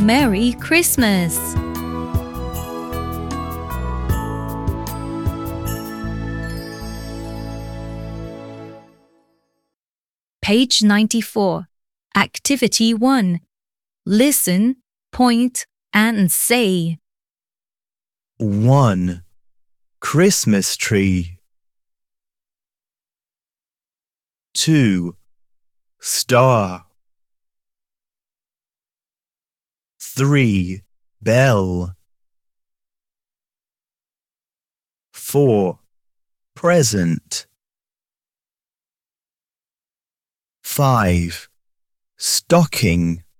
Merry Christmas! Page 94. Activity 1. Listen, point, and say. 1. Christmas tree. 2. Star. 3. Bell. 4. Present. 5. Stocking.